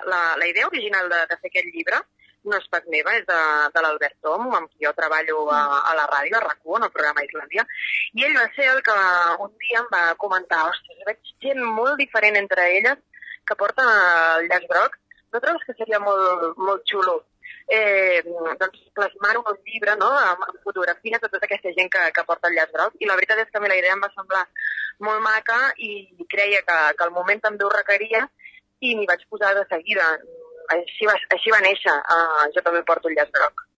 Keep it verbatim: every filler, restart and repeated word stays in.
la, la idea original de, de fer aquest llibre no és pas meva, és de, de l'Albert Tom, amb qui jo treballo a, a la ràdio, a RAC u, en el programa Islàndia, i ell va ser el que un dia em va comentar, ostres, veig gent molt diferent entre elles que porten el llaç groc, no trobes que seria molt, molt xulo eh, doncs plasmar-ho en un llibre, no?, amb, amb fotografies de tota aquesta gent que, que porta el llaç groc, i la veritat és que a mi la idea em va semblar molt maca i creia que, que el moment també ho requeria i m'hi vaig posar de seguida. Així va, així va néixer. Uh, jo també porto el llaç groc.